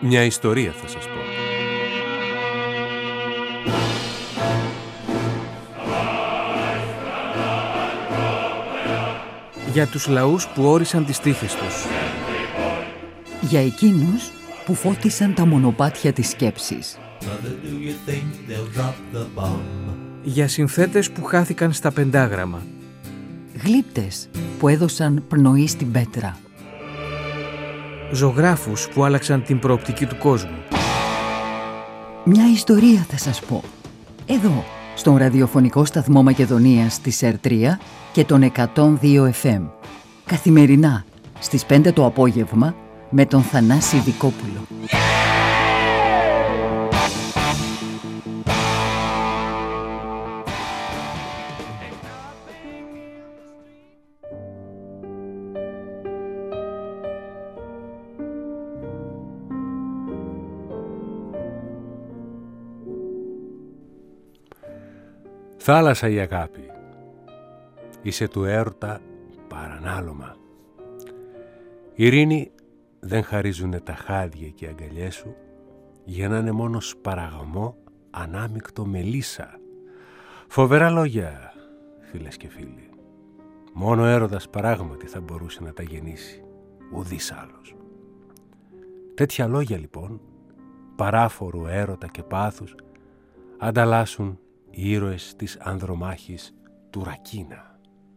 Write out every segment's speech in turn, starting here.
Μια ιστορία θα σας πω. Για τους λαούς που όρισαν τις τύχες τους. Για εκείνους που φώτισαν τα μονοπάτια της σκέψης. Για συνθέτες που χάθηκαν στα πεντάγραμμα. Γλύπτες που έδωσαν πνοή στην πέτρα. Ζωγράφους που άλλαξαν την προοπτική του κόσμου. Μια ιστορία θα σας πω. Εδώ, στον ραδιοφωνικό σταθμό Μακεδονίας της ΕΡΤΡΙΑ και τον 102 FM. Καθημερινά, στις 5 το απόγευμα, με τον Θανάση Δικόπουλο. Θάλασσα η αγάπη, είσαι του έρωτα παρανάλωμα. Ειρήνη δεν χαρίζουνε τα χάδια και οι αγκαλιές σου, για να είναι μόνο σπαραγμό ανάμεικτο μελίσσα. Φοβερά λόγια, φίλες και φίλοι. Μόνο έρωτας παράγματι θα μπορούσε να τα γεννήσει, ουδής άλλος. Τέτοια λόγια λοιπόν, παράφορου έρωτα και πάθους, ανταλλάσσουν οι ήρωες της ανδρομάχης του Ρακίνα.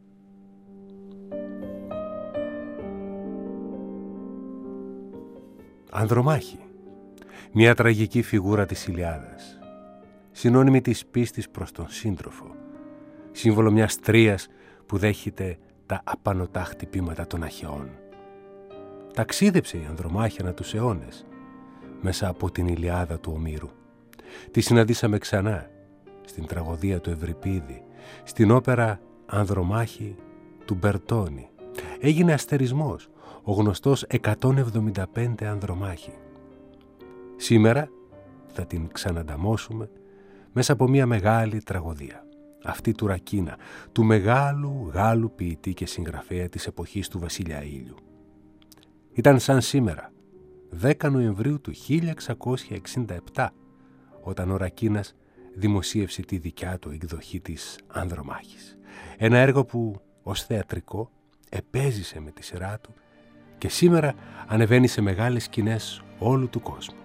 Ανδρομάχη, μια τραγική φιγούρα της Ηλιάδας, συνώνυμη της πίστης προς τον σύντροφο, σύμβολο μιας τρίας που δέχεται τα απανωτά χτυπήματα των αχαιών. Ταξίδεψε η Ανδρομάχη ανά τους αιώνες, μέσα από την Ηλιάδα του Ομήρου. Τη συναντήσαμε ξανά στην τραγωδία του Ευρυπίδη, στην όπερα Ανδρομάχη του Μπερτόνι. Έγινε αστερισμός, ο γνωστός 175 Ανδρομάχη. Σήμερα θα την ξανανταμώσουμε μέσα από μια μεγάλη τραγωδία, αυτή του Ρακίνα, του μεγάλου Γάλλου ποιητή και συγγραφέα της εποχής του Βασιλιά Ήλιου. Ήταν σαν σήμερα, 10 Νοεμβρίου του 1667, όταν ο Ρακίνας δημοσίευσε τη δικιά του εκδοχή της Ανδρομάχης. Ένα έργο που ως θεατρικό επέζησε με τη σειρά του και σήμερα ανεβαίνει σε μεγάλες σκηνές όλου του κόσμου.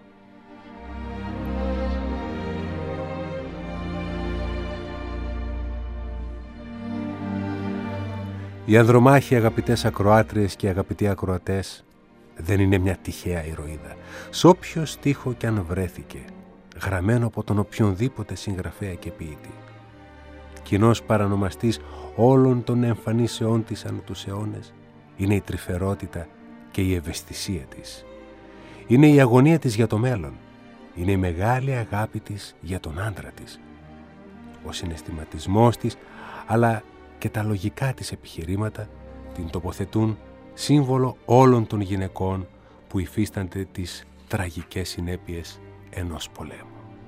Η Ανδρομάχη, αγαπητές ακροάτριες και αγαπητοί ακροατές, δεν είναι μια τυχαία ηρωίδα. Σ' όποιο στίχο κι αν βρέθηκε, γραμμένο από τον οποιονδήποτε συγγραφέα και ποιητή. Κοινός παρανομαστής όλων των εμφανίσεών της ανά τους αιώνες είναι η τρυφερότητα και η ευαισθησία της. Είναι η αγωνία της για το μέλλον. Είναι η μεγάλη αγάπη της για τον άντρα της. Ο συναισθηματισμός της, αλλά και τα λογικά της επιχειρήματα την τοποθετούν σύμβολο όλων των γυναικών που υφίστανται τις τραγικές συνέπειες ενός πολέμου.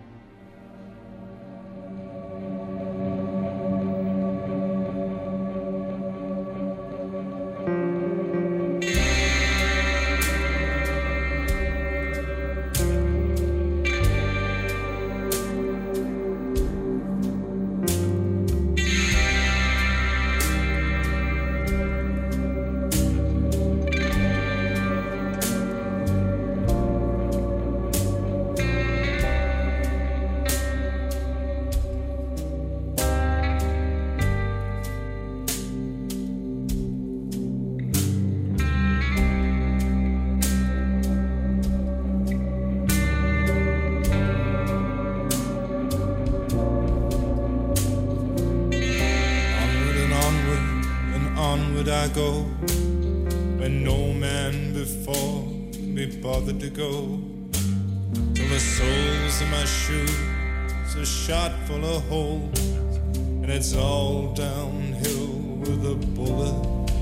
go when no man before me bothered to go, till the soles of my shoes are shot full of holes, and it's all downhill with a bullet.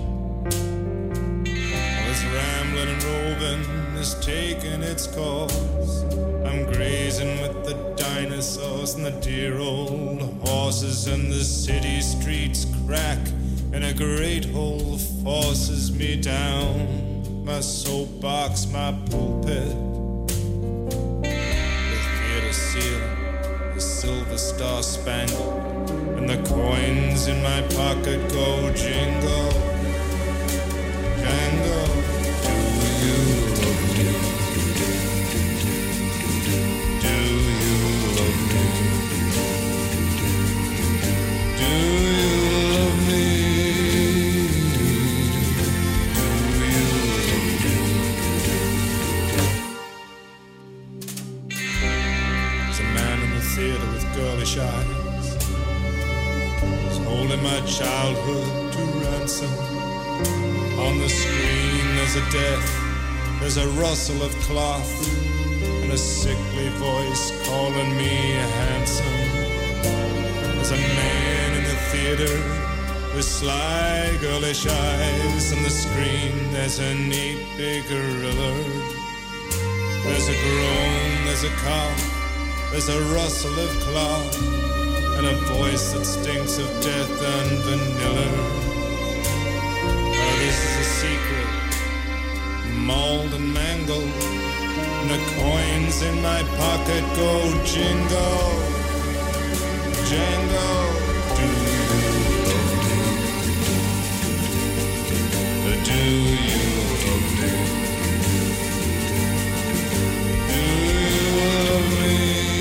This rambling and roving is taking its course. I'm grazing with the dinosaurs and the dear old horses, and the city streets crack and a great hole forces me down. My soapbox, my pulpit, star-spangled, and the coins in my pocket go jingle, jangle. Do you love me? Do you love me? Do you love me? Theater with girlish eyes, is holding my childhood to ransom. On the screen there's a death, there's a rustle of cloth, and a sickly voice calling me handsome. There's a man in the theater with sly girlish eyes. On the screen there's a neat big gorilla. There's a groan, there's a cough, there's a rustle of cloth, and a voice that stinks of death and vanilla. This is a secret, mauled and mangled, and the coins in my pocket go jingle, jangle. Do you love me? Do you love me? Do you love me?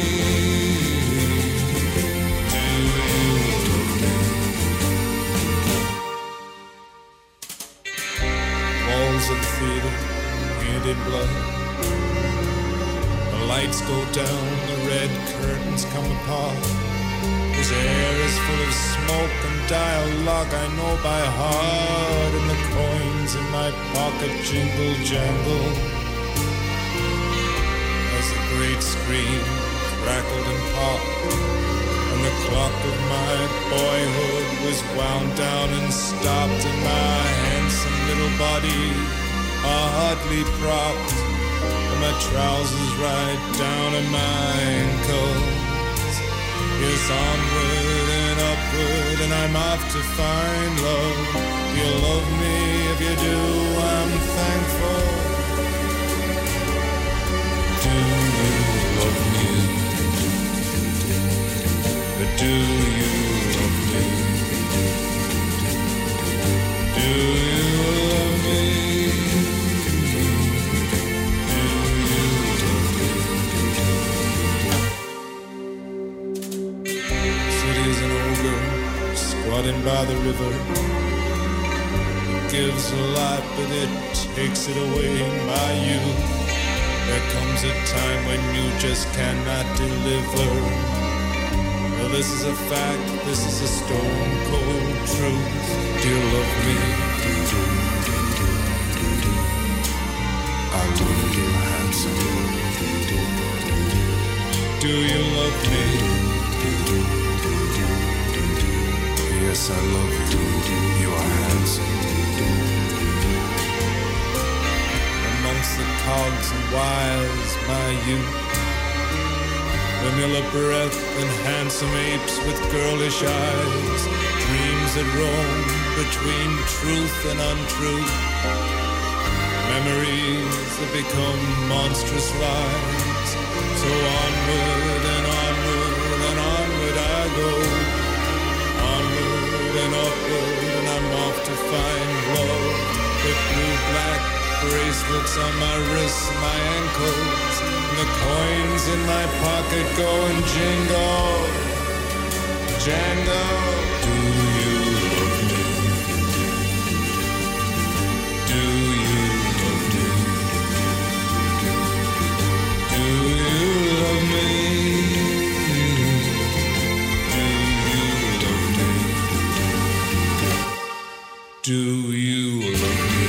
Of the theater, painted blood. The lights go down, the red curtains come apart. His air is full of smoke and dialogue I know by heart, and the coins in my pocket jingle jangle as the great screen crackled and popped, and the clock of my boyhood was wound down and stopped, and my handsome little body hardly propped, and my trousers right down to my ankles. Yes, onward and upward, and I'm off to find love. You love me, if you do, I'm thankful. Do you love me? Do you love me? Do you love me? Do you love me? City's an ogre squatting by the river. It gives a lot, but it takes it away. My youth, there comes a time when you just cannot deliver. Well, this is a fact, this is a stone cold truth. Do you love me? I love you, handsome. Do you love me? Yes, I love you. You are handsome. Amongst the cogs and wires, my youth, vanilla breath and handsome apes with girlish eyes, dreams that roam between truth and untruth, memories that become monstrous lies. So onward and onward and onward I go, onward and upward, and I'm off to find love. With blue-black bracelets on my wrists, my ankles, and the coins in my pocket go and jingle, jangle. Do you love me? Do you love me? Do you love me? Do you love me? Do you love me?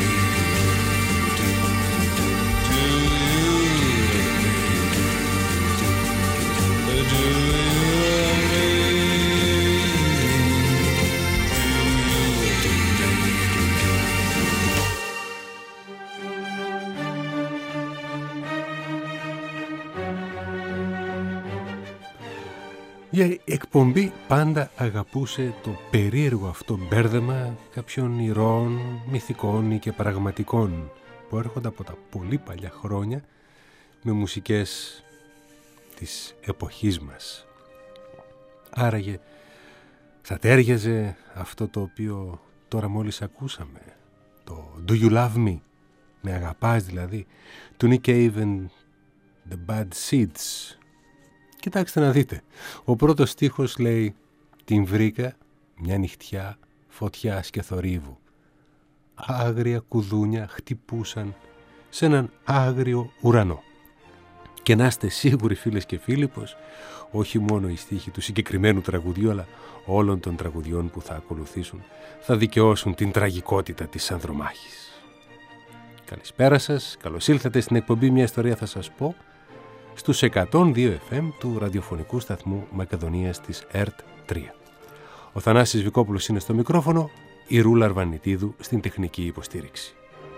Η εκπομπή πάντα αγαπούσε το περίεργο αυτό μπέρδεμα κάποιων ηρώων, μυθικών ή και πραγματικών που έρχονται από τα πολύ παλιά χρόνια με μουσικές της εποχής μας. Άραγε θα τέριαζε αυτό το οποίο τώρα μόλις ακούσαμε, το Do You Love Me, με αγαπάς δηλαδή, του Nick Cave and the Bad Seeds. Κοιτάξτε να δείτε, ο πρώτος στίχος λέει «Την βρήκα μια νυχτιά φωτιάς και θορύβου. Άγρια κουδούνια χτυπούσαν σε έναν άγριο ουρανό». Και να είστε σίγουροι φίλες και φίλοι πως όχι μόνο οι στίχοι του συγκεκριμένου τραγουδιού αλλά όλων των τραγουδιών που θα ακολουθήσουν θα δικαιώσουν την τραγικότητα της Ανδρομάχης. Καλησπέρα σας, καλώς ήλθατε στην εκπομπή «Μια ιστορία θα σας πω» στους 102 FM του ραδιοφωνικού σταθμού Μακεδονίας της ΕΡΤ 3. Ο Θανάσης Βικόπουλος είναι στο μικρόφωνο, η Ρούλα Αρβανιτίδου στην τεχνική υποστήριξη.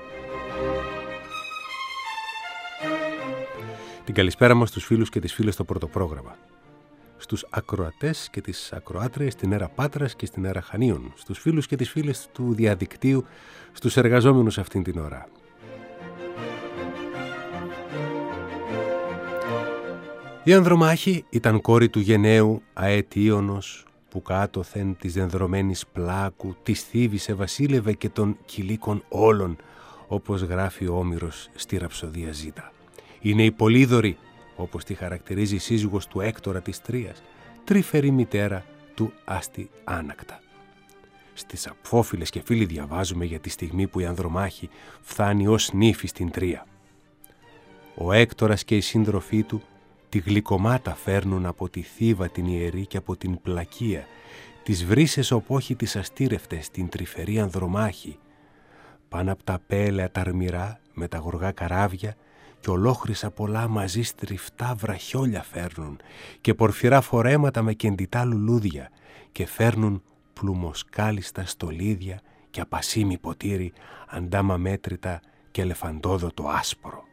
Την καλησπέρα μας στους φίλους και τις φίλες στο πρώτο πρόγραμμα. Στους ακροατές και τις ακροάτριες στην αίρα Πάτρας και στην αίρα Χανίων. Στους φίλους και τις φίλες του διαδικτύου, στους εργαζόμενους αυτήν την ώρα. Η Ανδρομάχη ήταν κόρη του γενναίου Αετίωνος που κάτωθεν της δενδρωμένης πλάκου της θύβησε βασίλευε και των κυλίκων όλων, όπως γράφει ο Όμηρος στη ραψοδία Ζήτα. Είναι η Πολύδωρη, όπως τη χαρακτηρίζει η σύζυγος του Έκτορα της Τρίας, τρυφερή μητέρα του Άστη Άνακτα. Στις απόφυλες και φίλοι διαβάζουμε για τη στιγμή που η Ανδρομάχη φθάνει ως νύφη στην Τρία. Ο Έκτορας και οι σύντροφοί του τη γλυκομάτα φέρνουν από τη Θήβα την ιερή και από την Πλακία, τις βρύσες οπόχη τις αστήρευτες την τρυφερή Ανδρομάχη, πάνω από τα πέλαια τα αρμυρά με τα γοργά καράβια και ολόχρυσα πολλά μαζί στριφτά βραχιόλια φέρνουν και πορφυρά φορέματα με κεντητά λουλούδια και φέρνουν πλουμοσκάλιστα στολίδια και απασίμι ποτήρι αντάμα μέτρητα και ελεφαντόδοτο άσπρο.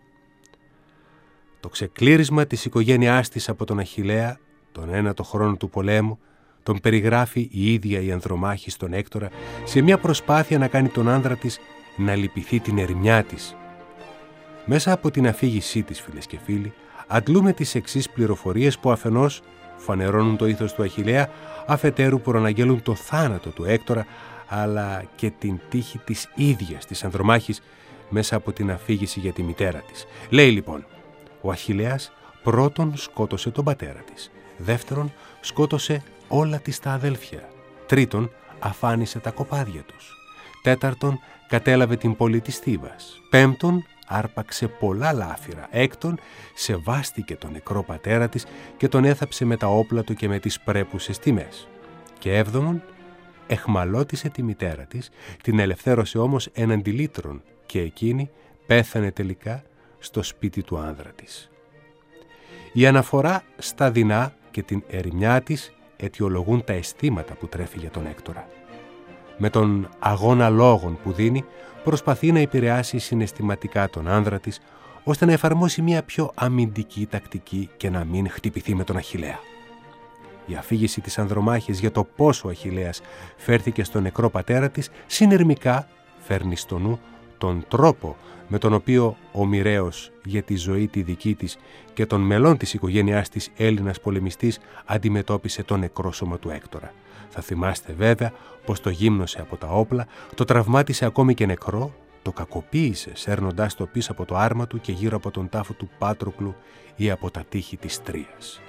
Το ξεκλήρισμα της οικογένειάς της από τον Αχιλλέα, τον ένατο χρόνο του πολέμου, τον περιγράφει η ίδια η Ανδρομάχη στον Έκτορα σε μια προσπάθεια να κάνει τον άνδρα της να λυπηθεί την ερημιά της. Μέσα από την αφήγησή της, φίλες και φίλοι, αντλούμε τις εξής πληροφορίες που αφενός φανερώνουν το ήθος του Αχιλλέα, αφετέρου προαναγγέλουν το θάνατο του Έκτορα, αλλά και την τύχη της ίδιας της Ανδρομάχης μέσα από την αφήγηση για τη μητέρα της. Λέει λοιπόν, ο Αχιλλέας πρώτον σκότωσε τον πατέρα της, δεύτερον σκότωσε όλα της τα αδέλφια, τρίτον αφάνισε τα κοπάδια τους, τέταρτον κατέλαβε την πόλη της Θήβας, πέμπτον άρπαξε πολλά λάφυρα, έκτον σεβάστηκε τον νεκρό πατέρα της και τον έθαψε με τα όπλα του και με τις πρέπουσες τιμές, και έβδομον εχμαλώτισε τη μητέρα της, την ελευθέρωσε όμως έναντι λύτρων και εκείνη πέθανε τελικά στο σπίτι του άνδρα της. Η αναφορά στα δεινά και την ερημιά της αιτιολογούν τα αισθήματα που τρέφει για τον Έκτορα. Με τον αγώνα λόγων που δίνει προσπαθεί να επηρεάσει συναισθηματικά τον άνδρα της ώστε να εφαρμόσει μια πιο αμυντική τακτική και να μην χτυπηθεί με τον Αχιλλέα. Η αφήγηση της Ανδρομάχης για το πόσο ο Αχιλλέας φέρθηκε στον νεκρό πατέρα της συνερμικά φέρνει στο νου τον τρόπο με τον οποίο ο μοιραίος για τη ζωή τη δική της και των μελών της οικογένειάς της Έλληνας πολεμιστής αντιμετώπισε το νεκρό σώμα του Έκτορα. Θα θυμάστε βέβαια πως το γύμνωσε από τα όπλα, το τραυμάτισε ακόμη και νεκρό, το κακοποίησε σέρνοντάς το πίσω από το άρμα του και γύρω από τον τάφο του Πάτροκλου ή από τα τείχη της Τρίας.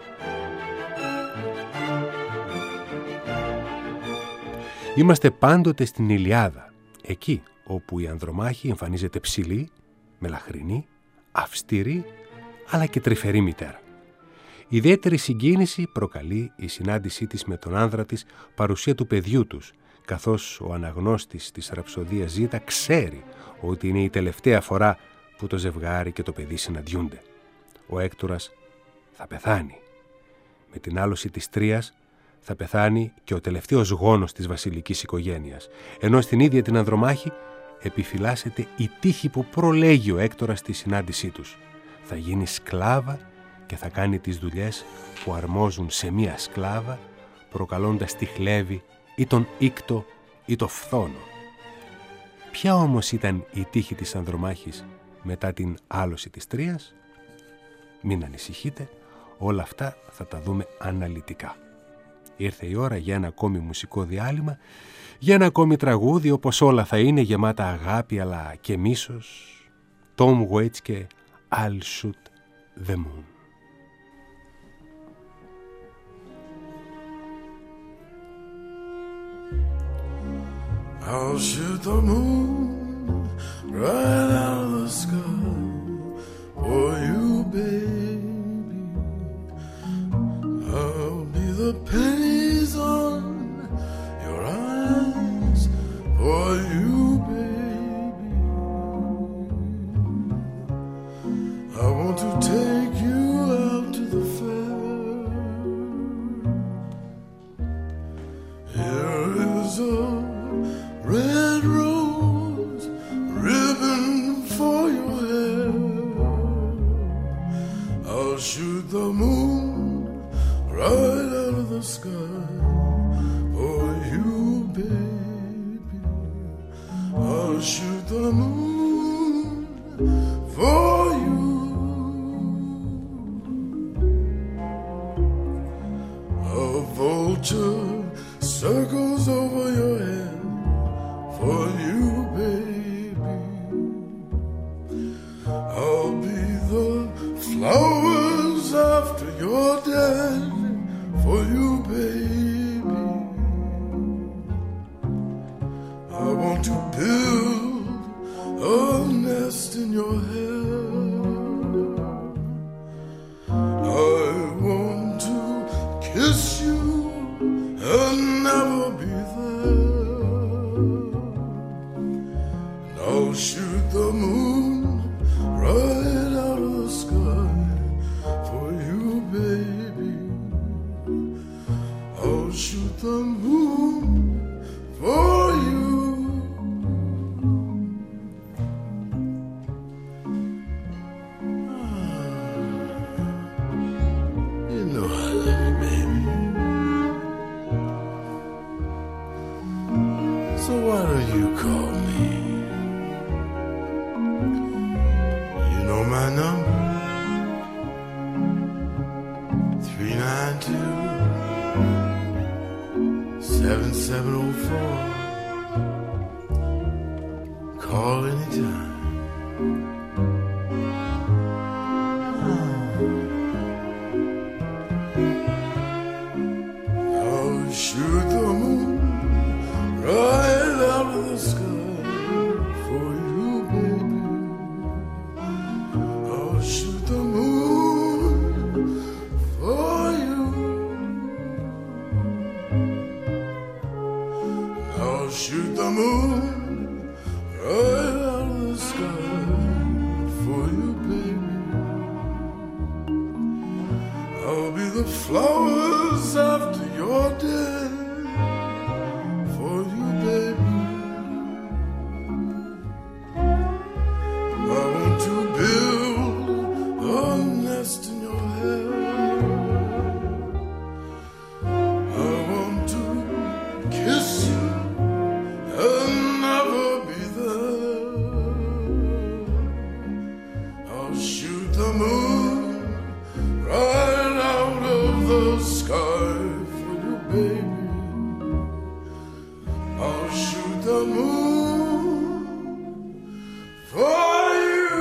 Είμαστε πάντοτε στην Ηλιάδα, εκεί όπου η Ανδρομάχη εμφανίζεται ψηλή, μελαχρινή, αυστηρή, αλλά και τρυφερή μητέρα. Ιδιαίτερη συγκίνηση προκαλεί η συνάντησή της με τον άνδρα της, παρουσία του παιδιού τους, καθώς ο αναγνώστης της ραψοδίας Ζήτα ξέρει ότι είναι η τελευταία φορά που το ζευγάρι και το παιδί συναντιούνται. Ο Έκτορας θα πεθάνει. Με την άλωση της Τρίας θα πεθάνει και ο τελευταίος γόνος της βασιλικής οικογένειας, ενώ στην ίδια την Ανδρομάχη επιφυλάσσεται η τύχη που προλέγει ο Έκτορας στη συνάντησή τους. Θα γίνει σκλάβα και θα κάνει τις δουλειές που αρμόζουν σε μία σκλάβα, προκαλώντας τη χλέβη ή τον ήκτο ή το φθόνο. Ποια όμως ήταν η τύχη της Ανδρομάχης μετά την άλωση της Τρίας? Μην ανησυχείτε, όλα αυτά θα τα δούμε αναλυτικά. Ήρθε η ώρα για ένα ακόμη μουσικό διάλειμμα, για ένα ακόμη τραγούδι, όπως όλα θα είναι, γεμάτα αγάπη αλλά και μίσος. Tom Waits και I'll Shoot the Moon. I'll shoot the moon right out of the sky for you, baby. I'll be the pennies on your eyes for you, baby. I want to take you out to the fair. Here is a red rose ribbon for your hair. I'll shoot the moon right out of the sky for you, baby. I'll shoot the moon for you. A vulture circles over your head for you, baby. I'll be the flowers after you're dead for you, baby. I want to build a nest in your hair. I want to kiss you and never be there. I'll shoot the moon right out of the sky for you, baby. I'll shoot the moon for you. You know I love you, baby. So why don't you call me? You know my number, 392-7704. Call anytime. I'll shoot the moon right out of the sky for you, baby. I'll shoot the moon for you. I'll shoot the moon right out of the sky for you, baby. I'll be the flowers after you're dead for you, baby. I want to build a nest in your hair. I want to kiss you and never be there. I'll shoot the moon right out of the sky for you, baby. I'll shoot the moon for you.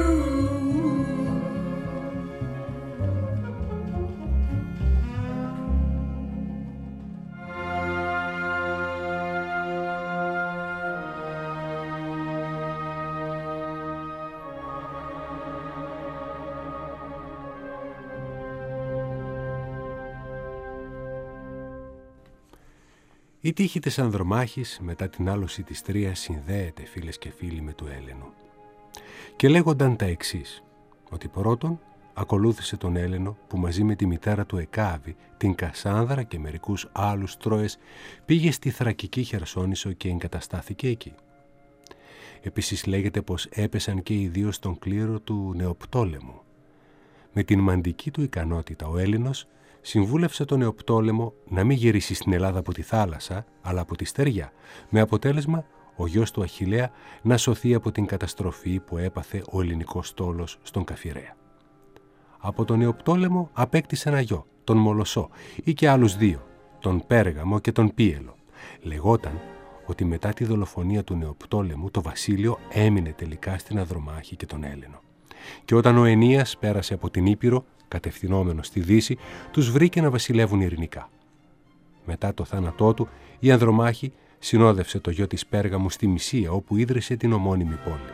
Η τύχη της Ανδρομάχης μετά την άλωση της Τρίας συνδέεται, φίλες και φίλοι, με του Έλενο. Και λέγονταν τα εξής, ότι πρώτον ακολούθησε τον Έλενο που μαζί με τη μητέρα του Εκάβη, την Κασάνδρα και μερικούς άλλους Τρώες πήγε στη Θρακική Χερσόνησο και εγκαταστάθηκε εκεί. Επίσης λέγεται πως έπεσαν και οι δύο στον κλήρο του Νεοπτόλεμου. Με την μαντική του ικανότητα ο Έλληνος συμβούλευσε τον Νεοπτόλεμο να μην γυρίσει στην Ελλάδα από τη θάλασσα, αλλά από τη στεριά, με αποτέλεσμα ο γιος του Αχιλλέα να σωθεί από την καταστροφή που έπαθε ο ελληνικός στόλος στον Καφιρέα. Από τον Νεοπτόλεμο απέκτησε ένα γιο, τον Μολοσσό, ή και άλλους δύο, τον Πέργαμο και τον Πίελο. Λεγόταν ότι μετά τη δολοφονία του Νεοπτόλεμου το βασίλειο έμεινε τελικά στην Ανδρομάχη και τον Έλενο. Και όταν ο Ενίας πέρασε από την Ήπειρο, κατευθυνόμενος στη Δύση, τους βρήκε να βασιλεύουν ειρηνικά. Μετά το θάνατό του, η Ανδρομάχη συνόδευσε το γιο της Πέργαμου στη Μυσία, όπου ίδρυσε την ομώνυμη πόλη.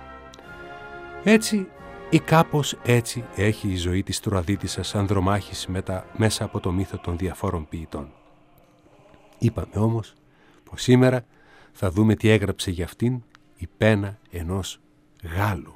Έτσι ή κάπως έτσι έχει η ζωή της Τροαδίτισσας Ανδρομάχης μέσα από το μύθο των διαφόρων ποιητών. Είπαμε όμως πως σήμερα θα δούμε τι έγραψε για αυτήν η πένα ενός Γάλλου.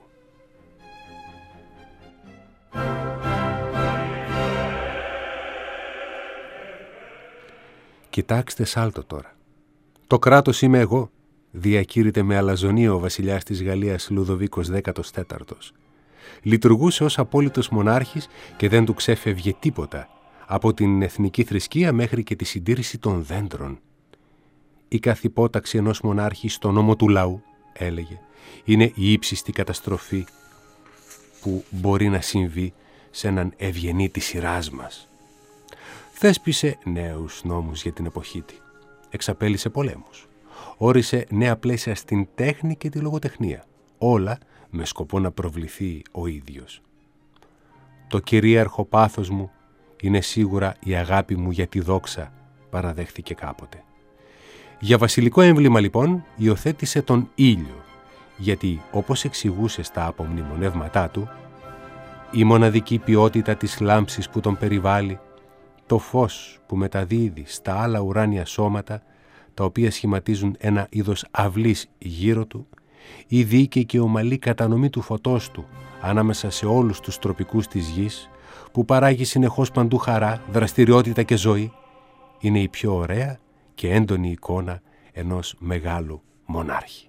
Κοιτάξτε σάλτο τώρα. Το κράτος είμαι εγώ, διακήρυται με αλαζονία ο βασιλιάς της Γαλλίας Λουδοβίκος 14ος. Λειτουργούσε ως απόλυτος μονάρχης και δεν του ξέφευγε τίποτα, από την εθνική θρησκεία μέχρι και τη συντήρηση των δέντρων. Η καθυπόταξη ενός μονάρχη στο νόμο του λαού, έλεγε, είναι η ύψιστη καταστροφή που μπορεί να συμβεί σε έναν ευγενή της σειράς μας. Θέσπισε νέους νόμους για την εποχή του. Εξαπέλυσε πολέμους. Όρισε νέα πλαίσια στην τέχνη και τη λογοτεχνία. Όλα με σκοπό να προβληθεί ο ίδιος. Το κυρίαρχο πάθος μου είναι σίγουρα η αγάπη μου για τη δόξα, παραδέχθηκε κάποτε. Για βασιλικό έμβλημα λοιπόν υιοθέτησε τον ήλιο, γιατί όπως εξηγούσε στα απομνημονεύματά του, η μοναδική ποιότητα της λάμψης που τον περιβάλλει, το φως που μεταδίδει στα άλλα ουράνια σώματα, τα οποία σχηματίζουν ένα είδος αυλής γύρω του, η δίκαιη και ομαλή κατανομή του φωτός του ανάμεσα σε όλους τους τροπικούς της γης, που παράγει συνεχώς παντού χαρά, δραστηριότητα και ζωή, είναι η πιο ωραία και έντονη εικόνα ενός μεγάλου μονάρχη.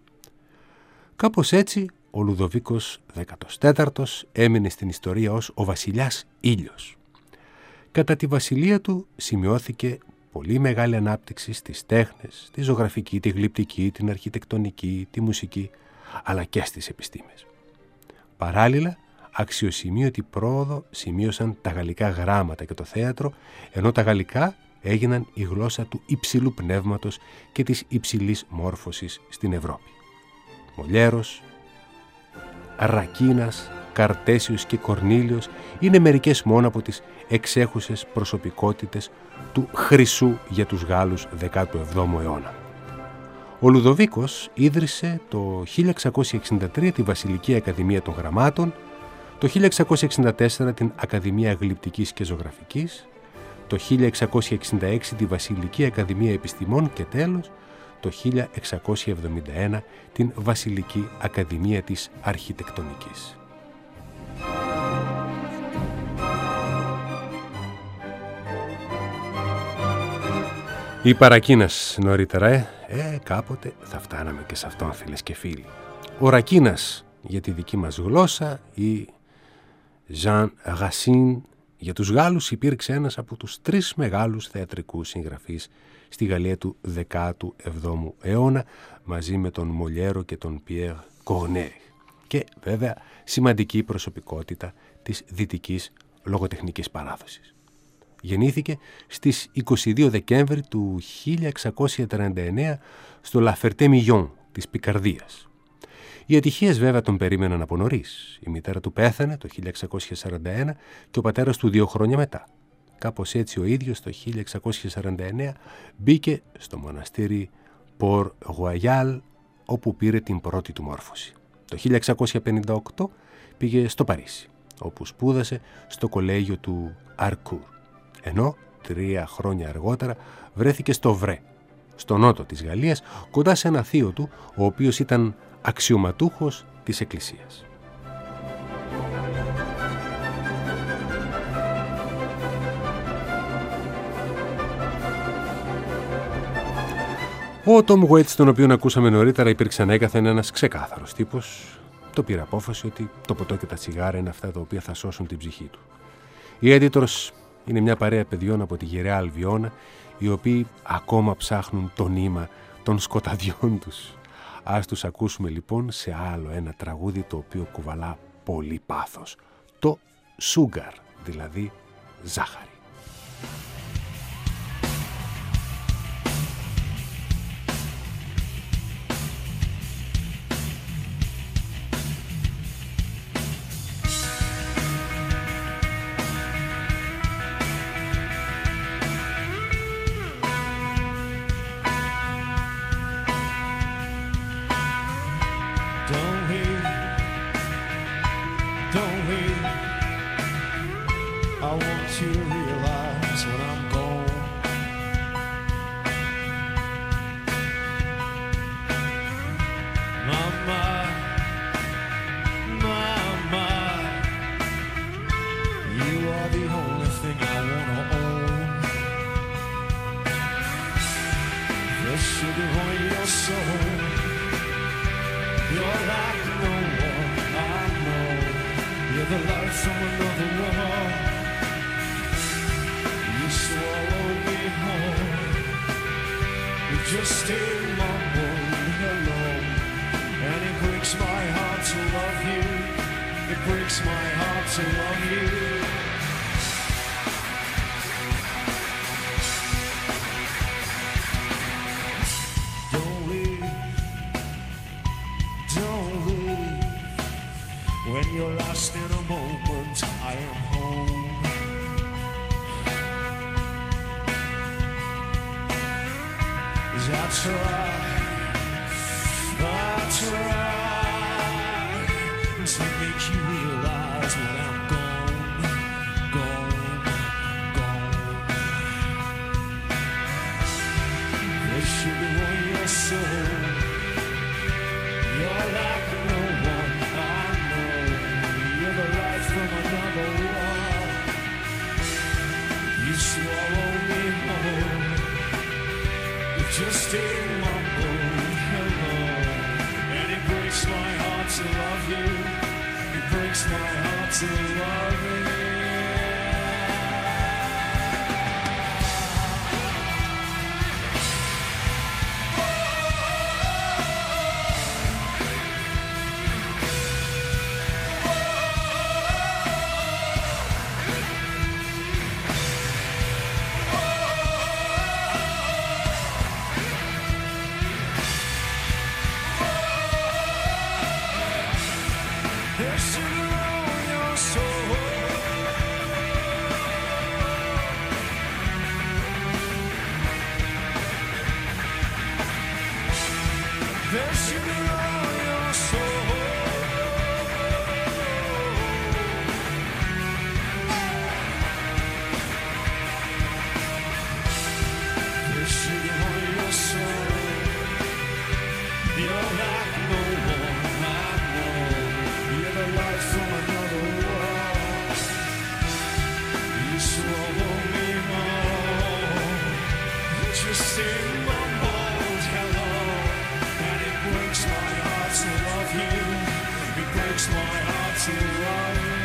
Κάπως έτσι ο Λουδοβίκος 14ος έμεινε στην ιστορία ως ο βασιλιάς Ήλιος. Κατά τη βασιλεία του σημειώθηκε πολύ μεγάλη ανάπτυξη στις τέχνες, τη ζωγραφική, τη γλυπτική, την αρχιτεκτονική, τη μουσική, αλλά και στις επιστήμες. Παράλληλα, αξιοσημείωτη πρόοδο σημείωσαν τα γαλλικά γράμματα και το θέατρο, ενώ τα γαλλικά έγιναν η γλώσσα του υψηλού πνεύματος και της υψηλής μόρφωσης στην Ευρώπη. Μολιέρος, Ρακίνας, Καρτέσιος και Κορνήλιος είναι μερικές μόνο από τις εξέχουσες προσωπικότητες του χρυσού για τους Γάλλους 17ου αιώνα. Ο Λουδοβίκος ίδρυσε το 1663 τη Βασιλική Ακαδημία των Γραμμάτων, το 1664 την Ακαδημία Γλυπτικής και Ζωγραφικής, το 1666 τη Βασιλική Ακαδημία Επιστημών και τέλος το 1671 την Βασιλική Ακαδημία της Αρχιτεκτονικής. Η Παρακίνας νωρίτερα, κάποτε θα φτάναμε και σε αυτόν, φίλες και φίλοι. Ο Ρακίνας για τη δική μας γλώσσα, η Jean Racine για τους Γάλλους, υπήρξε ένας από τους τρεις μεγάλους θεατρικούς συγγραφείς στη Γαλλία του 17ου αιώνα, μαζί με τον Μολιέρο και τον Pierre Corneille, και βέβαια σημαντική προσωπικότητα της δυτικής λογοτεχνικής παράδοσης. Γεννήθηκε στις 22 Δεκέμβρη του 1639 στο La Ferté-Milon της Πικαρδίας. Οι ατυχίες βέβαια τον περίμεναν από νωρίς. Η μητέρα του πέθανε το 1641 και ο πατέρας του 2 χρόνια μετά. Κάπως έτσι ο ίδιος το 1649 μπήκε στο μοναστήρι Port Royal, όπου πήρε την πρώτη του μόρφωση. Το 1658 πήγε στο Παρίσι, όπου σπούδασε στο κολέγιο του Αρκούρ, ενώ 3 χρόνια αργότερα βρέθηκε στο Βρέ, στο νότο της Γαλλίας, κοντά σε ένα θείο του, ο οποίος ήταν αξιωματούχος της Εκκλησίας. Ο Τόμ Γουέιτς, τον οποίον ακούσαμε νωρίτερα, υπήρξε ανέκαθεν ένας ξεκάθαρος τύπος. Το πήρε απόφαση ότι το ποτό και τα τσιγάρα είναι αυτά τα οποία θα σώσουν την ψυχή του. Οι Editors είναι μια παρέα παιδιών από τη γυραιά Αλβιώνα, οι οποίοι ακόμα ψάχνουν το νήμα των σκοταδιών τους. Ας τους ακούσουμε λοιπόν σε άλλο ένα τραγούδι το οποίο κουβαλά πολύ πάθος. Το Sugar, δηλαδή ζάχαρη. from another woman. You swallow me whole. You just still mumble hello. And it breaks my heart to love you. It breaks my heart to love you. Don't leave. Don't leave. When you're lost in a moment, I am home. I try to make you realize when I'm gone, gone, gone. There's sugar on your soul. You're like no one I know. You're the light from another world. You swallow me whole. You just stay mumble hello. And it breaks my heart to love you. It breaks my heart to love you. There's sugar on your soul. There's sugar on your soul. There's sugar on your soul. You're like no one I know. You're the light from another world. You swallow me whole. Just say mumbled hello. And it breaks my heart to love you. It breaks my heart to love you.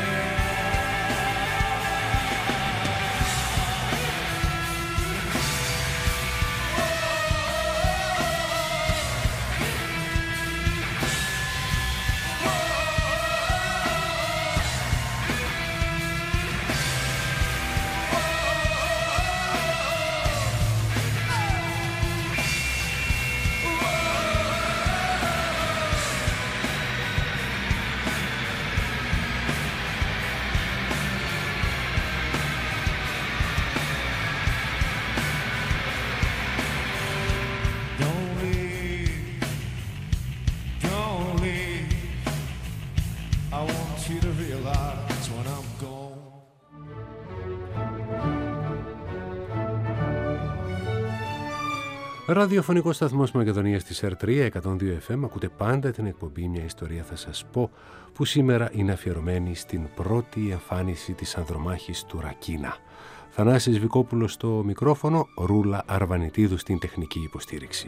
Ραδιοφωνικός σταθμός Μακεδονίας της R3, 102 FM. Ακούτε πάντα την εκπομπή «Μια ιστορία θα σας πω», που σήμερα είναι αφιερωμένη στην πρώτη εμφάνιση της ανδρομάχης του Ρακίνα. Θανάσης Βικόπουλος στο μικρόφωνο, Ρούλα Αρβανιτίδου στην τεχνική υποστήριξη.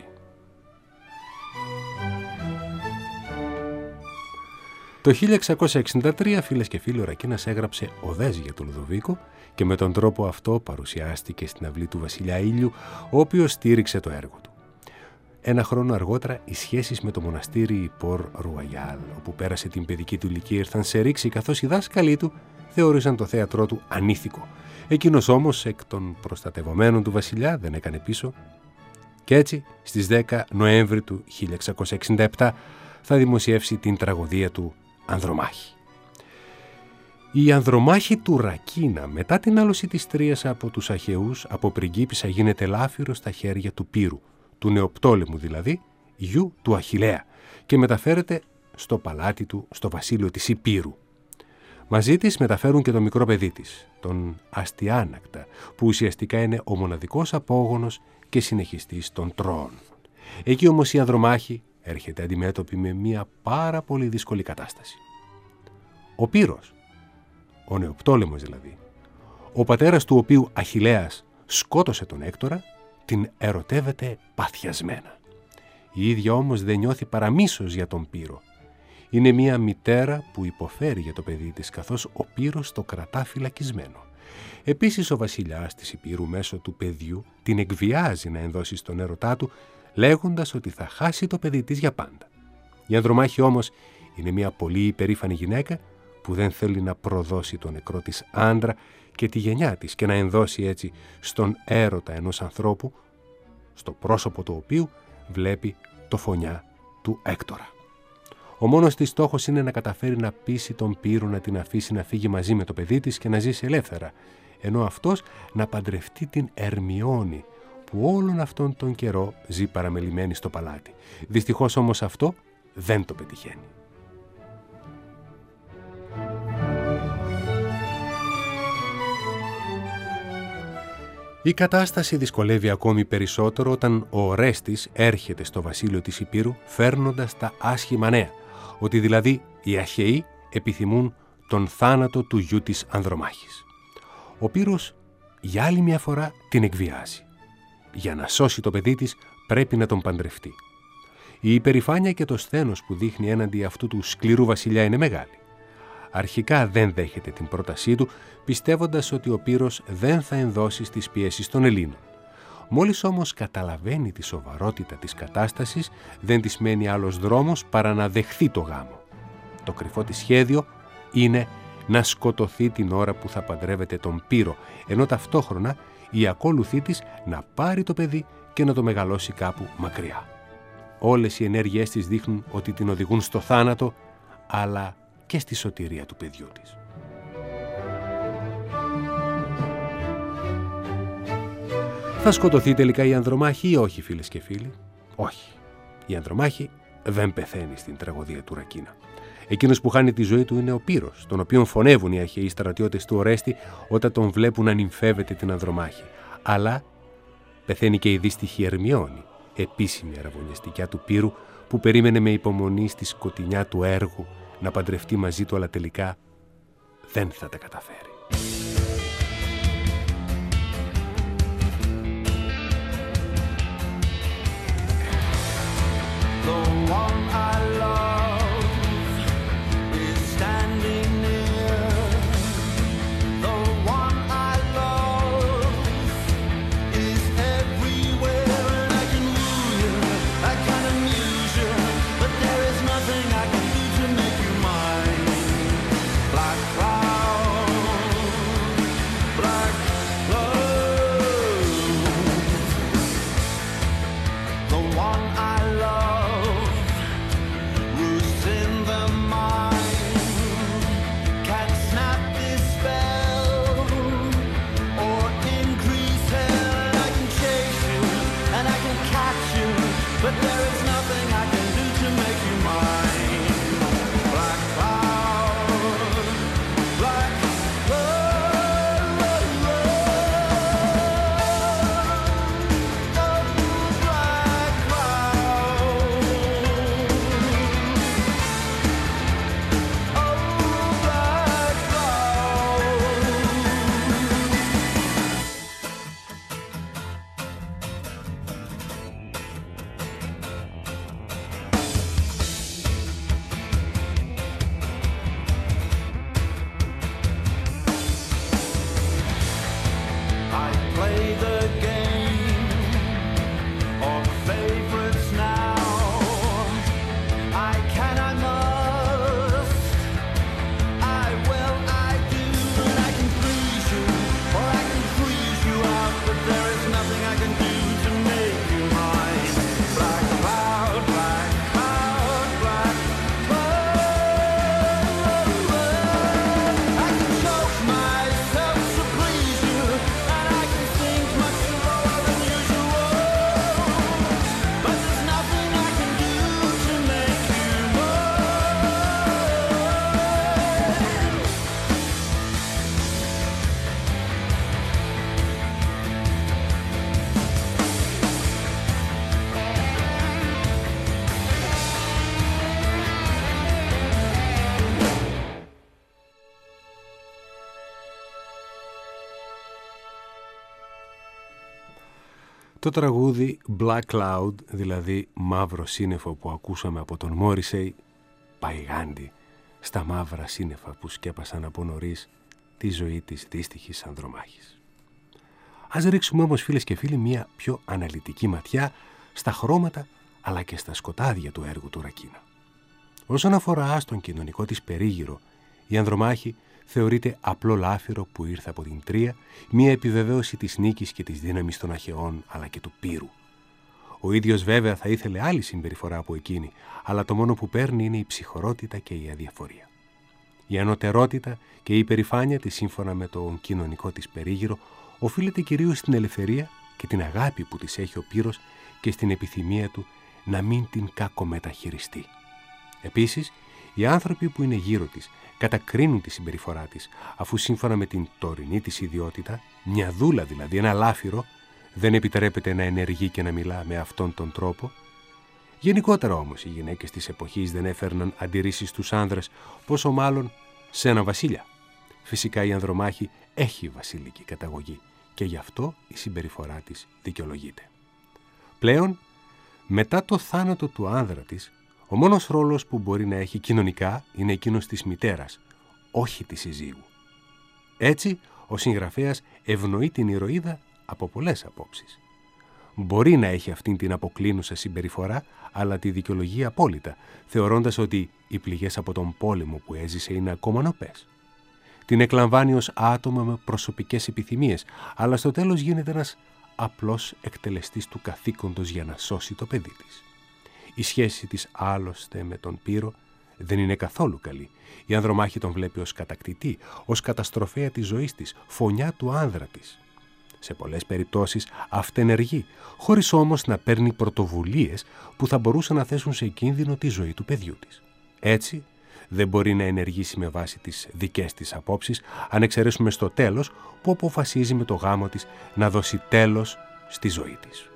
Το 1663, φίλες και φίλοι, ο Ρακίνας έγραψε οδές για τον Λουδοβίκο και με τον τρόπο αυτό παρουσιάστηκε στην αυλή του βασιλιά Ήλιου, ο οποίος στήριξε το έργο του. Ένα χρόνο αργότερα, οι σχέσεις με το μοναστήρι Πορ Ρουαγιάλ, όπου πέρασε την παιδική του ηλικία, ήρθαν σε ρήξη, καθώς οι δάσκαλοι του θεώρησαν το θέατρό του ανήθικο. Εκείνος όμως, εκ των προστατευομένων του βασιλιά, δεν έκανε πίσω. Και έτσι, στις 10 Νοέμβρη του 1667, θα δημοσιεύσει την τραγωδία του «Ανδρομάχη». Η Ανδρομάχη του Ρακίνα, μετά την άλωση της Τρίας από τους Αχαιούς, από πριγκίπισσα γίνεται λάφυρο στα χέρια του Πύρου, του Νεοπτόλεμου δηλαδή, γιου του Αχιλλέα, και μεταφέρεται στο παλάτι του, στο βασίλειο της Υπήρου. Μαζί της μεταφέρουν και το μικρό παιδί της, τον Αστιάνακτα, που ουσιαστικά είναι ο μοναδικός απόγονος και συνεχιστής των Τρώων. Εκεί όμως η Ανδρομάχη έρχεται αντιμέτωπη με μια πάρα πολύ δύσκολη κατάσταση. Ο Πύρος, ο Νεοπτόλεμος δηλαδή, ο πατέρας του οποίου Αχιλλέας σκότωσε τον Έκτορα, την ερωτεύεται παθιασμένα. Η ίδια όμως δεν νιώθει παρά μίσος για τον Πύρο. Είναι μια μητέρα που υποφέρει για το παιδί της, καθώς ο Πύρος το κρατά φυλακισμένο. Επίσης ο βασιλιάς της Υπήρου μέσω του παιδιού την εκβιάζει να ενδώσει στον έρωτά του, λέγοντας ότι θα χάσει το παιδί της για πάντα. Η Ανδρομάχη όμως είναι μια πολύ υπερήφανη γυναίκα που δεν θέλει να προδώσει τον νεκρό της άντρα και τη γενιά της και να ενδώσει έτσι στον έρωτα ενός ανθρώπου, στο πρόσωπο του οποίου βλέπει το φωνιά του Έκτορα. Ο μόνος της στόχος είναι να καταφέρει να πείσει τον Πύρο να την αφήσει να φύγει μαζί με το παιδί της και να ζήσει ελεύθερα, ενώ αυτός να παντρευτεί την Ερμιόνη, που όλον αυτόν τον καιρό ζει παραμελημένη στο παλάτι. Δυστυχώς όμως αυτό δεν το πετυχαίνει. Η κατάσταση δυσκολεύει ακόμη περισσότερο όταν ο Ορέστης έρχεται στο βασίλειο της Υπήρου φέρνοντας τα άσχημα νέα, ότι δηλαδή οι Αχαιοί επιθυμούν τον θάνατο του γιου της Ανδρομάχης. Ο Πύρος για άλλη μια φορά την εκβιάζει. Για να σώσει το παιδί της πρέπει να τον παντρευτεί. Η υπερηφάνεια και το σθένος που δείχνει έναντι αυτού του σκληρού βασιλιά είναι μεγάλη. Αρχικά δεν δέχεται την πρότασή του, πιστεύοντας ότι ο Πύρος δεν θα ενδώσει στις πιέσεις των Ελλήνων. Μόλις όμως καταλαβαίνει τη σοβαρότητα της κατάστασης, δεν της μένει άλλος δρόμος παρά να δεχθεί το γάμο. Το κρυφό της σχέδιο είναι να σκοτωθεί την ώρα που θα παντρεύεται τον Πύρο, ενώ ταυτόχρονα η ακόλουθή της να πάρει το παιδί και να το μεγαλώσει κάπου μακριά. Όλες οι ενέργειές της δείχνουν ότι την οδηγούν στο θάνατο, αλλά και στη σωτηρία του παιδιού της. Θα σκοτωθεί τελικά η Ανδρομάχη ή όχι, φίλες και φίλοι? Όχι. Η Ανδρομάχη δεν πεθαίνει στην τραγωδία του Ρακίνα. Εκείνος που χάνει τη ζωή του είναι ο Πύρος, τον οποίον φωνεύουν οι Αχαιοί στρατιώτες του Ορέστη όταν τον βλέπουν να νυμφεύεται την Ανδρομάχη. Αλλά πεθαίνει και η δύστιχη Ερμιόνη, επίσημη αραβωνιαστικιά του Πύρου, που περίμενε με υπομονή στη σκοτεινιά του έργου να παντρευτεί μαζί του, αλλά τελικά δεν θα τα καταφέρει. Το τραγούδι Black Cloud, δηλαδή μαύρο σύννεφο που ακούσαμε από τον Morrissey, παϊγάντη στα μαύρα σύννεφα που σκέπασαν από νωρίς τη ζωή της δύστιχης Ανδρομάχης. Ας ρίξουμε όμως, φίλες και φίλοι, μια πιο αναλυτική ματιά στα χρώματα αλλά και στα σκοτάδια του έργου του Ρακίνα. Όσον αφορά στον κοινωνικό της περίγυρο, η Ανδρομάχη θεωρείται απλό λάφυρο που ήρθε από την Τρία, μια επιβεβαίωση της νίκης και της δύναμης των Αχαιών αλλά και του Πύρου. Ο ίδιος βέβαια θα ήθελε άλλη συμπεριφορά από εκείνη, αλλά το μόνο που παίρνει είναι η ψυχορότητα και η αδιαφορία. Η ανωτερότητα και η υπερηφάνεια της σύμφωνα με τον κοινωνικό της περίγυρο οφείλεται κυρίως στην ελευθερία και την αγάπη που της έχει ο Πύρος και στην επιθυμία του να μην την κακομεταχειριστεί. Επίσης, οι άνθρωποι που είναι γύρω της κατακρίνουν τη συμπεριφορά της, αφού σύμφωνα με την τωρινή της ιδιότητα, μια δούλα δηλαδή, ένα λάφυρο, δεν επιτρέπεται να ενεργεί και να μιλά με αυτόν τον τρόπο. Γενικότερα όμως οι γυναίκες της εποχής δεν έφερναν αντιρρήσεις στους άνδρες, πόσο μάλλον σε ένα βασίλεια. Φυσικά η Ανδρομάχη έχει βασιλική καταγωγή και γι' αυτό η συμπεριφορά της δικαιολογείται. Πλέον, μετά το θάνατο του άνδρα της, ο μόνος ρόλος που μπορεί να έχει κοινωνικά είναι εκείνος της μητέρας, όχι της συζύγου. Έτσι, ο συγγραφέας ευνοεί την ηρωίδα από πολλές απόψεις. Μπορεί να έχει αυτήν την αποκλίνουσα συμπεριφορά, αλλά τη δικαιολογεί απόλυτα, θεωρώντας ότι οι πληγές από τον πόλεμο που έζησε είναι ακόμα νοπές. Την εκλαμβάνει ως άτομα με προσωπικές επιθυμίες, αλλά στο τέλος γίνεται ένας απλός εκτελεστής του καθήκοντος για να σώσει το παιδί της. Η σχέση της άλλωστε με τον Πύρο δεν είναι καθόλου καλή. Η Ανδρομάχη τον βλέπει ως κατακτητή, ως καταστροφέα της ζωής της, φωνιά του άνδρα της. Σε πολλές περιπτώσεις αυτενεργεί, χωρίς όμως να παίρνει πρωτοβουλίες που θα μπορούσαν να θέσουν σε κίνδυνο τη ζωή του παιδιού της. Έτσι, δεν μπορεί να ενεργήσει με βάση τις δικές της απόψεις, αν εξαιρέσουμε στο τέλος που αποφασίζει με το γάμο της να δώσει τέλος στη ζωή της.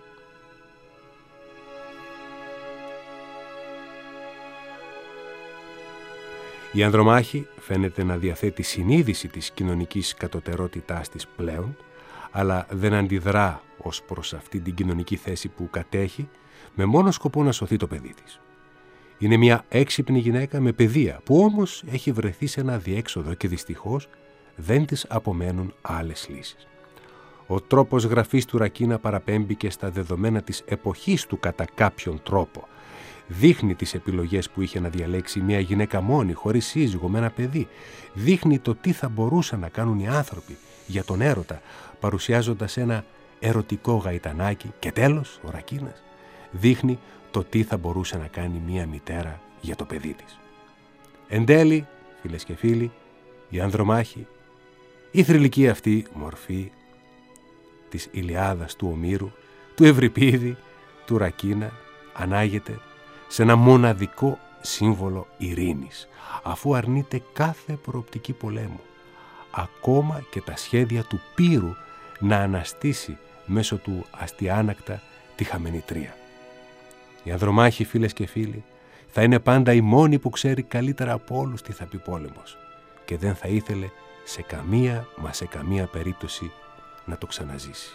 Η Ανδρομάχη φαίνεται να διαθέτει συνείδηση της κοινωνικής κατωτερότητάς της πλέον, αλλά δεν αντιδρά ως προς αυτή την κοινωνική θέση που κατέχει, με μόνο σκοπό να σωθεί το παιδί της. Είναι μια έξυπνη γυναίκα με παιδεία, που όμως έχει βρεθεί σε ένα διέξοδο και δυστυχώς δεν της απομένουν άλλες λύσεις. Ο τρόπος γραφής του Ρακίνα παραπέμπει και στα δεδομένα της εποχής του κατά κάποιον τρόπο. Δείχνει τις επιλογές που είχε να διαλέξει μια γυναίκα μόνη, χωρίς σύζυγο, με ένα παιδί. Δείχνει το τι θα μπορούσαν να κάνουν οι άνθρωποι για τον έρωτα, παρουσιάζοντας ένα ερωτικό γαϊτανάκι. Και τέλος, ο Ρακίνας δείχνει το τι θα μπορούσε να κάνει μια μητέρα για το παιδί της. Εν τέλει, φίλες και φίλοι, η Ανδρομάχη, η θρυλική αυτή μορφή της Ηλιάδας του Ομήρου, του Ευρυπίδη, του Ρακίνα, ανάγεται σε ένα μοναδικό σύμβολο ειρήνης, αφού αρνείται κάθε προοπτική πολέμου, ακόμα και τα σχέδια του Πύρου να αναστήσει μέσω του αστιάνακτα τη χαμένη Τρία. Η Ανδρομάχη, φίλες και φίλοι, θα είναι πάντα η μόνη που ξέρει καλύτερα από όλους τι θα πει πόλεμος και δεν θα ήθελε σε καμία περίπτωση να το ξαναζήσει.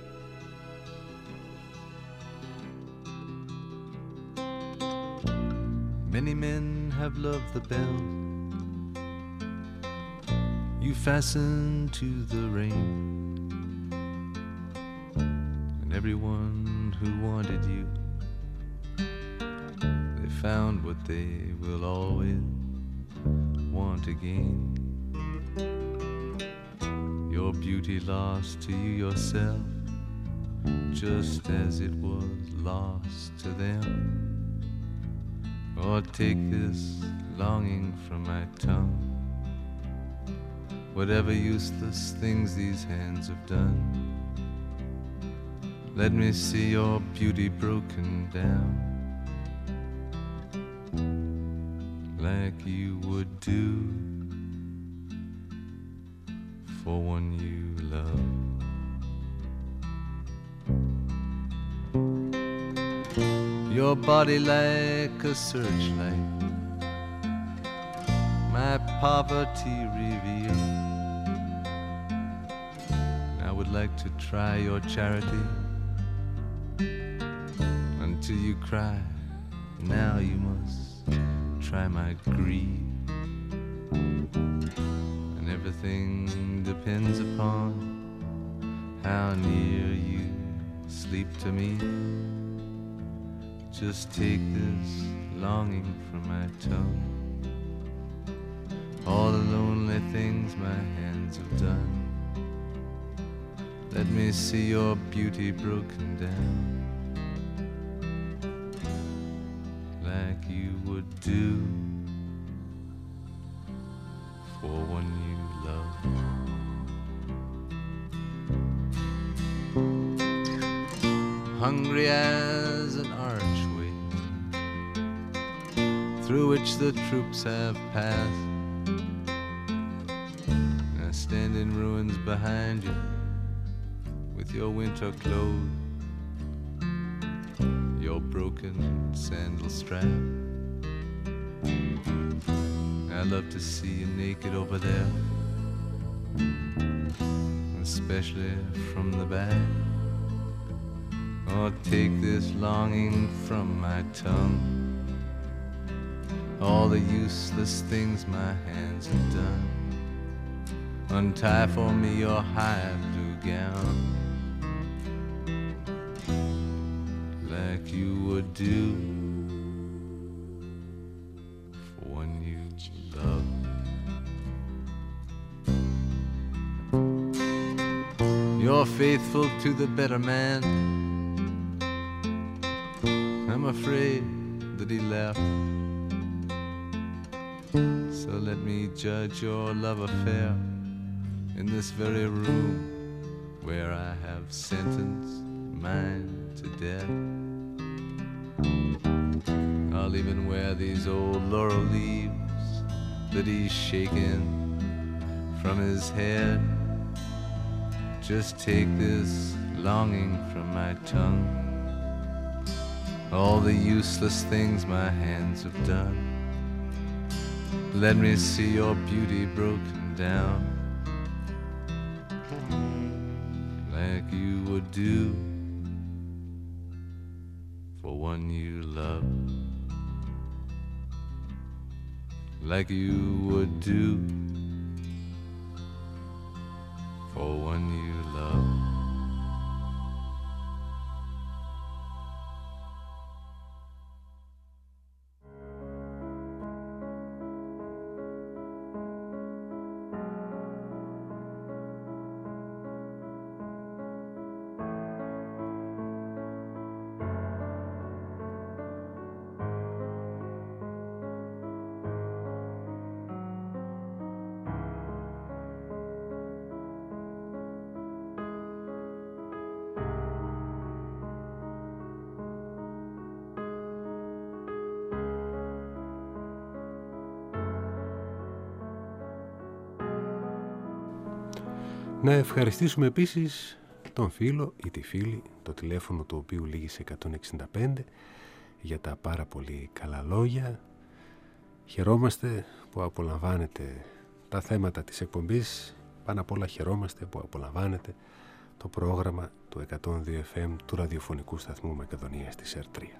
Many men have loved the bell you fastened to the rain, and everyone who wanted you, they found what they will always want again. Your beauty lost to you yourself, just as it was lost to them. Or take this longing from my tongue, whatever useless things these hands have done. Let me see your beauty broken down, like you would do for one you love. Your body like a searchlight, my poverty revealed. I would like to try your charity until you cry. Now you must try my grief, and everything depends upon how near you sleep to me. Just take this longing from my tongue, all the lonely things my hands have done. Let me see your beauty broken down, like you would do for one you love. Hungry as an archway through which the troops have passed, I stand in ruins behind you with your winter clothes, your broken sandal strap. I love to see you naked over there, especially from the back. Oh, take this longing from my tongue, all the useless things my hands have done. Untie for me your high blue gown, like you would do for one you love. You're faithful to the better man, I'm afraid that he left, so let me judge your love affair in this very room where I have sentenced mine to death. I'll even wear these old laurel leaves that he's shaking from his head. Just take this longing from my tongue, all the useless things my hands have done. Let me see your beauty broken down, like you would do for one you love, like you would do for one you love. Να ευχαριστήσουμε επίσης τον φίλο ή τη φίλη, το τηλέφωνο του οποίου λήγει σε 165, για τα πάρα πολύ καλά λόγια. Χαιρόμαστε που απολαμβάνετε τα θέματα της εκπομπής. Πάνω απ' όλα χαιρόμαστε που απολαμβάνετε το πρόγραμμα του 102 FM του ραδιοφωνικού σταθμού Μακεδονίας της ΕΡΤΡΙΑ.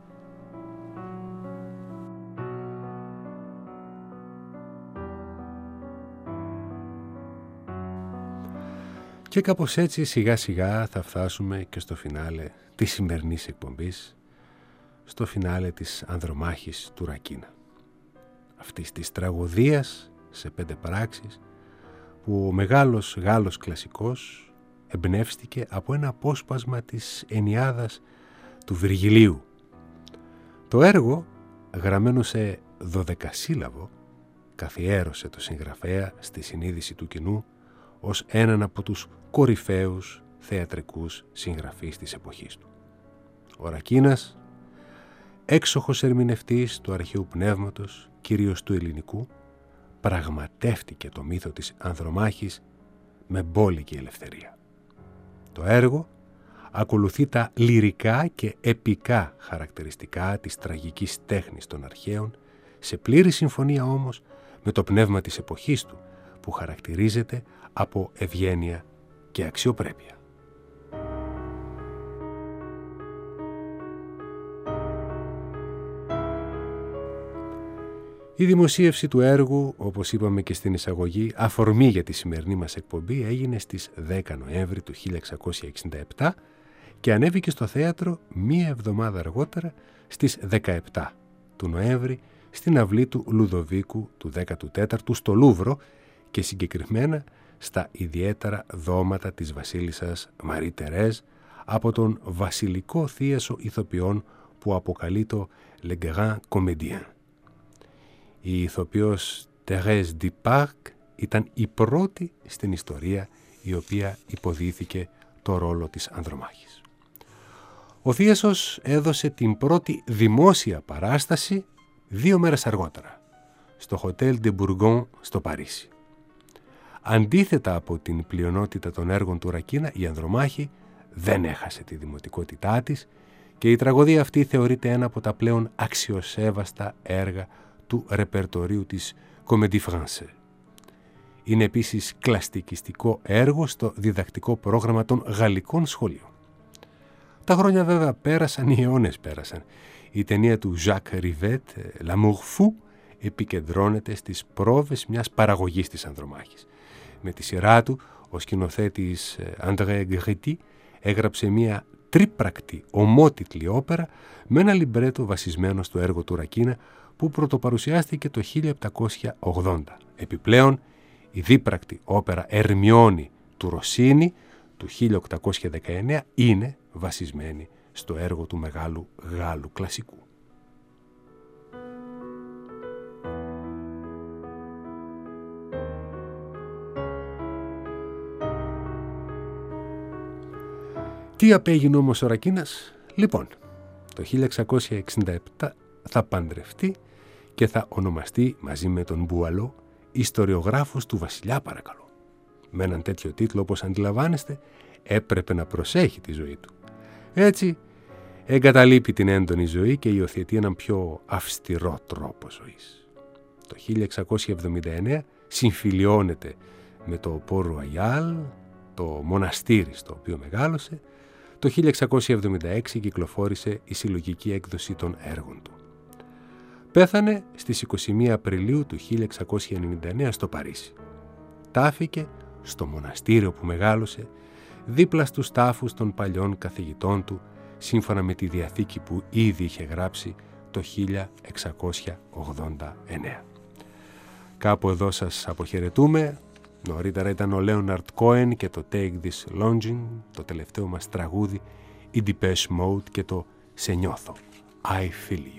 Και κάπως έτσι σιγά σιγά θα φτάσουμε και στο φινάλε της σημερινής εκπομπής, στο φινάλε της Ανδρομάχης του Ρακίνα. Αυτής της τραγωδίας σε 5 πράξεις που ο μεγάλος Γάλλος κλασικός εμπνεύστηκε από ένα απόσπασμα της Ενιάδας του Βυργιλίου. Το έργο, γραμμένο σε 12σύλλαβο, καθιέρωσε το συγγραφέα στη συνείδηση του κοινού ως έναν από τους κορυφαίους θεατρικούς συγγραφείς της εποχής του. Ο Ρακίνας, έξοχος ερμηνευτής του αρχαίου πνεύματος, κυρίως του ελληνικού, πραγματεύτηκε το μύθο της Ανδρομάχης με μπόλικη ελευθερία. Το έργο ακολουθεί τα λυρικά και επικά χαρακτηριστικά της τραγικής τέχνης των αρχαίων, σε πλήρη συμφωνία όμως με το πνεύμα της εποχής του, που χαρακτηρίζεται από ευγένεια και αξιοπρέπεια. Η δημοσίευση του έργου, όπως είπαμε και στην εισαγωγή, αφορμή για τη σημερινή μας εκπομπή, έγινε στις 10 Νοέμβρη του 1667 και ανέβηκε στο θέατρο μία εβδομάδα αργότερα στις 17 του Νοέμβρη στην αυλή του Λουδοβίκου του 14ου στο Λούβρο και συγκεκριμένα στα ιδιαίτερα δώματα της βασίλισσας Μαρή Τερέζ από τον βασιλικό θίασο ηθοποιών που αποκαλεί το Le Grand Comédien. Η ηθοποιός Thérèse Duparc ήταν η πρώτη στην ιστορία η οποία υποδίθηκε το ρόλο της Ανδρομάχης. Ο θίασος έδωσε την πρώτη δημόσια παράσταση 2 μέρες αργότερα, στο Hotel de Bourgogne στο Παρίσι. Αντίθετα από την πλειονότητα των έργων του Ρακίνα, η Ανδρομάχη δεν έχασε τη δημοτικότητά της και η τραγωδία αυτή θεωρείται ένα από τα πλέον αξιοσέβαστα έργα του ρεπερτορίου της Comédie Française. Είναι επίσης κλαστικιστικό έργο στο διδακτικό πρόγραμμα των γαλλικών σχολείων. Τα χρόνια βέβαια πέρασαν, οι αιώνες πέρασαν. Η ταινία του Jacques Rivette, L'Amour Fou, επικεντρώνεται στις πρόβες μιας παραγωγής της Ανδρομάχης. Με τη σειρά του, ο σκηνοθέτης André Gréty έγραψε μια τρίπρακτη, ομότιτλη όπερα με ένα λιμπρέτο βασισμένο στο έργο του Ρακίνα που πρωτοπαρουσιάστηκε το 1780. Επιπλέον, η δίπρακτη όπερα Ερμιόνη του Ροσίνη του 1819 είναι βασισμένη στο έργο του μεγάλου Γάλλου κλασικού. Τι απέγινε όμως ο Ρακίνας? Λοιπόν, το 1667 θα παντρευτεί και θα ονομαστεί μαζί με τον Μπουαλό ιστοριογράφος του βασιλιά, παρακαλώ. Με έναν τέτοιο τίτλο, όπως αντιλαμβάνεστε, έπρεπε να προσέχει τη ζωή του. Έτσι, εγκαταλείπει την έντονη ζωή και υιοθετεί έναν πιο αυστηρό τρόπο ζωής. Το 1679 συμφιλιώνεται με το Port Royal, το μοναστήρι στο οποίο μεγάλωσε. Το 1676 κυκλοφόρησε η συλλογική έκδοση των έργων του. Πέθανε στις 21 Απριλίου του 1699 στο Παρίσι. Τάφηκε στο μοναστήριο που μεγάλωσε, δίπλα στους τάφους των παλιών καθηγητών του, σύμφωνα με τη διαθήκη που ήδη είχε γράψει το 1689. Κάπου εδώ σας αποχαιρετούμε. Νωρίτερα ήταν ο Λέοναρντ Κόεν και το Take This Longing, το τελευταίο μας τραγούδι, η Depeche Mode και το Σε νιώθω, I Feel You.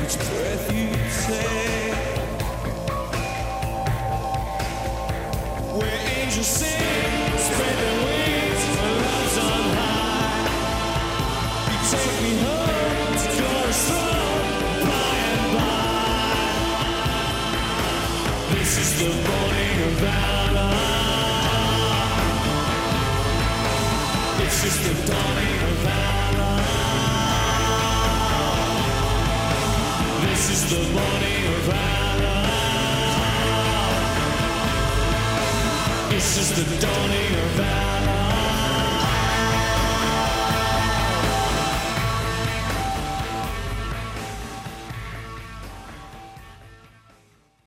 each breath you take. Where angels sing, spread their wings, our love's on high. You take me home to chorus throne, by and by. This is the morning of valor. It's just the dawning of valor. This is the morning of valor. It's just the dawning of valor.